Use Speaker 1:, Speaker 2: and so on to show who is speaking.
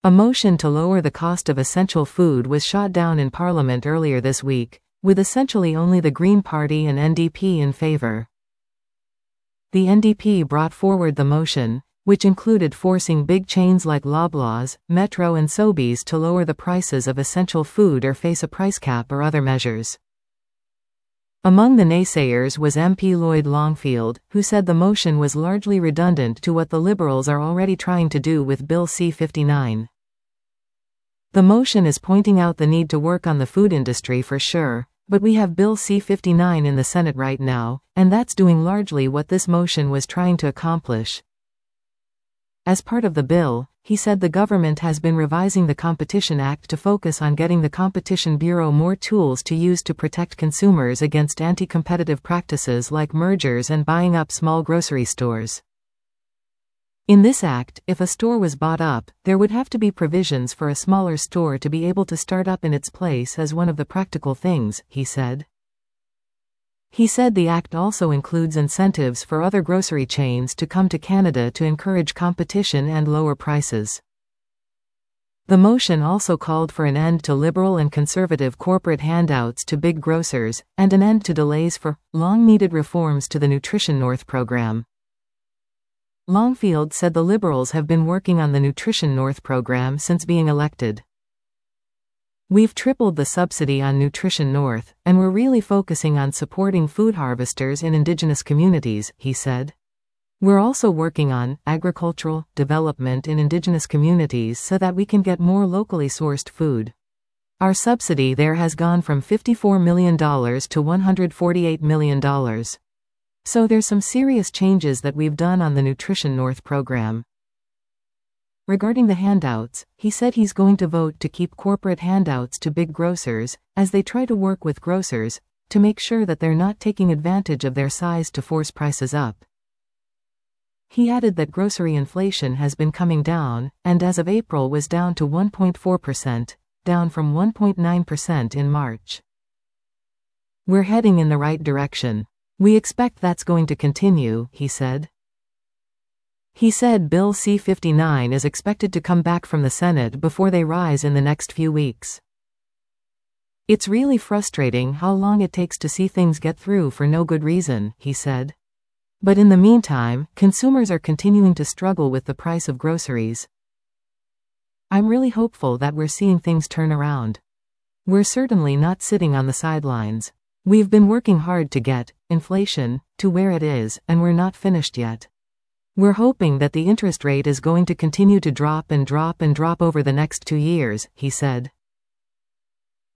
Speaker 1: A motion to lower the cost of essential food was shot down in Parliament earlier this week, with essentially only the Green Party and NDP in favour. The NDP brought forward the motion, which included forcing big chains like Loblaws, Metro and Sobeys to lower the prices of essential food or face a price cap or other measures. Among the naysayers was MP Lloyd Longfield, who said the motion was largely redundant to what the Liberals are already trying to do with Bill C-59. The motion is pointing out the need to work on the food industry for sure, but we have Bill C-59 in the Senate right now, and that's doing largely what this motion was trying to accomplish. As part of the bill, he said the government has been revising the Competition Act to focus on getting the Competition Bureau more tools to use to protect consumers against anti-competitive practices like mergers and buying up small grocery stores. In this act, if a store was bought up, there would have to be provisions for a smaller store to be able to start up in its place as one of the practical things, he said. He said the act also includes incentives for other grocery chains to come to Canada to encourage competition and lower prices. The motion also called for an end to Liberal and Conservative corporate handouts to big grocers, and an end to delays for long-needed reforms to the Nutrition North program. Longfield said the Liberals have been working on the Nutrition North program since being elected. We've tripled the subsidy on Nutrition North, and we're really focusing on supporting food harvesters in Indigenous communities, he said. We're also working on agricultural development in Indigenous communities so that we can get more locally sourced food. Our subsidy there has gone from $54 million to $148 million. So there's some serious changes that we've done on the Nutrition North program. Regarding the handouts, he said he's going to vote to keep corporate handouts to big grocers, as they try to work with grocers, to make sure that they're not taking advantage of their size to force prices up. He added that grocery inflation has been coming down, and as of April was down to 1.4%, down from 1.9% in March. We're heading in the right direction. We expect that's going to continue, he said. He said Bill C-59 is expected to come back from the Senate before they rise in the next few weeks. It's really frustrating how long it takes to see things get through for no good reason, he said. But in the meantime, consumers are continuing to struggle with the price of groceries. I'm really hopeful that we're seeing things turn around. We're certainly not sitting on the sidelines. We've been working hard to get inflation to where it is, and we're not finished yet. We're hoping that the interest rate is going to continue to drop and drop and drop over the next 2 years, he said.